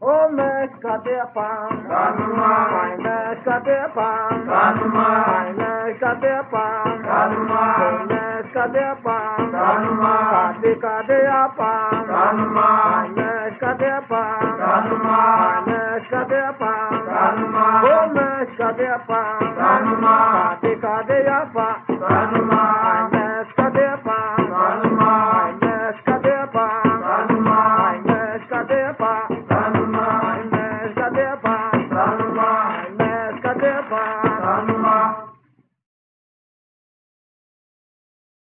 Oh, mesh, cadê a pão? Tá no mar, Ai, mesh, cadê a pão? tá no mar, Ai, mesh, cadê a pão? tá no mar, Mesh, cadê a pão? tá no mar, Cadê a pão? tá no mar, Ai, mesh, cadê a pão? tá no mar, Mesh, cadê a pão? tá no mar, Oh, mesh, cadê a pão? tá no mar, Cadê a pão? tá no mar, Mesh, cadê a pão? tá no mar, Mesh, cadê a pão? tá no mar, Mesh, cadê a pão?